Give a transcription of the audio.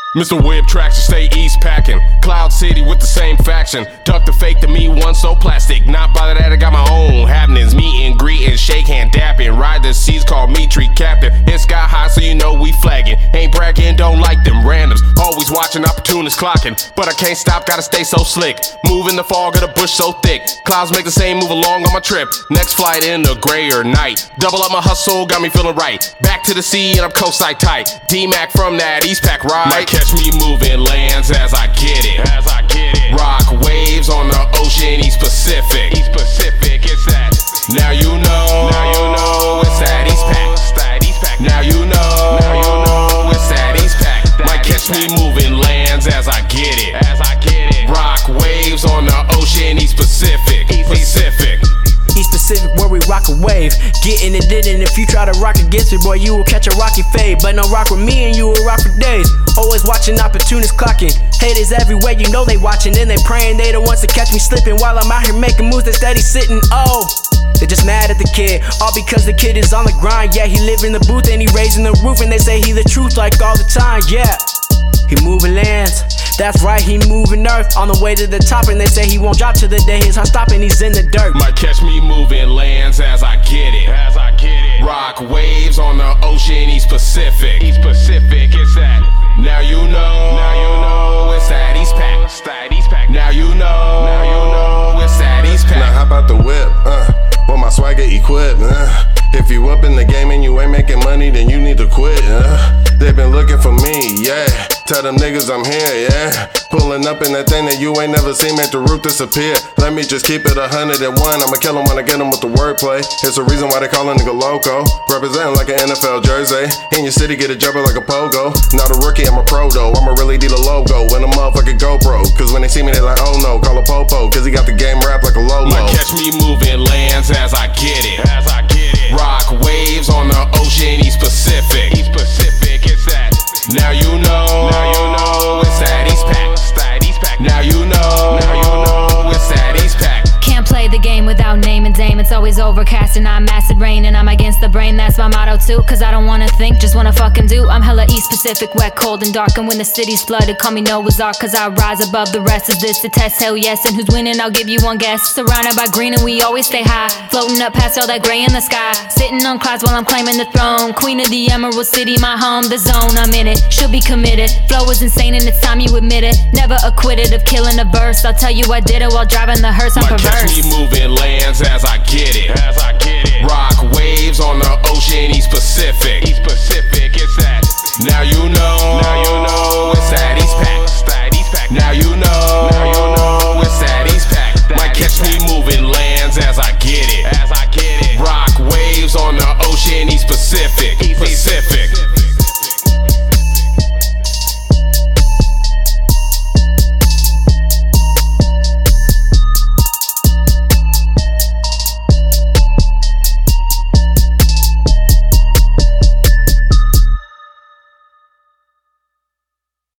Mr. Whip Traction, stay east packing. Cloud City with the same faction. Tuck the fake to me, one so plastic. Not by that, I got my own happenings. Meet and greet and shake hand dapping. Ride the seas, call me tree captain. It's sky high, so you know we flagging. Ain't bragging, don't like them randoms. Always watching opportunists clocking. But I can't stop, gotta stay so slick. Moving the fog of the bush so thick. Clouds make the same move along on my trip. Next flight in a grayer night. Double up my hustle, got me feeling right. Back to the sea and I'm coastside tight. D-Mac from that East Pack ride. Might catch me moving lands as I get it. Rock waves on the ocean, East Pacific. It's that. Now you know it's that East Pack. Now you know it's that East Pack. Might catch me moving lands as I get it. Rock waves on the ocean, East Pacific. East Pacific where we rock a wave. Getting it in, and if you try to rock against me, boy, you will catch a rocky fade. But no rock with me and you will rock for days. Always watching opportunists clocking. Haters everywhere, you know they watching. And they praying they the ones to catch me slipping. While I'm out here making moves, they steady sitting. Oh, they're just mad at the kid, all because the kid is on the grind. Yeah, he live in the booth and he raising the roof. And they say he the truth like all the time, yeah. He moving lands, that's right, he moving earth. On the way to the top, and they say he won't drop till the day his heart stop and he's in the dirt. Might catch me moving lands as I get it. Rock waves on the ocean, East Pacific. It's that. Now you know it's that East Pack. Now you know it's that East Pack. Now hop out the whip, with my swagger equipped. If you up in the game and you ain't making money, then you need to quit. They been looking for me, yeah. Tell them niggas I'm here, yeah. Pulling up in that thing that you ain't never seen, make the roof disappear. Let me just keep it 101. I'ma kill them when I get them with the wordplay. It's the reason why they call a nigga loco. Representing like an NFL jersey. In your city, get a jumper like a pogo. Not a rookie, I'm a pro though. I'ma really need a logo when a motherfucking GoPro. Cause when they see me, they like, oh no, call a popo. Cause he got the game wrapped like a Lolo. Might catch me moving lands as I get it. Rock waves on the ocean, East Pacific. It's that. Now you know it's that East Pack. Now you know it's that East Pack. Can't play the game without name and dame. It's always overcast and I'm acid rain. And I'm against the brain, that's my motto too. Cause I don't wanna think, just wanna fucking do. I'm hella East Pacific, wet, cold and dark. And when the city's flooded, call me Noah's Ark. Cause I rise above the rest. Is this the test? Hell yes. And who's winning? I'll give you one guess. Surrounded by green and we always stay high. Floating up past all that gray in the sky. Sitting on clouds while I'm claiming the throne. Queen of the Emerald City, my home, the zone. I'm in it, should be committed. Flow is insane and it's time you admit it. Never acquitted of killing a verse. I'll tell you I did it while driving the hearse, I'm Might perverse. catch me moving lands as I get it.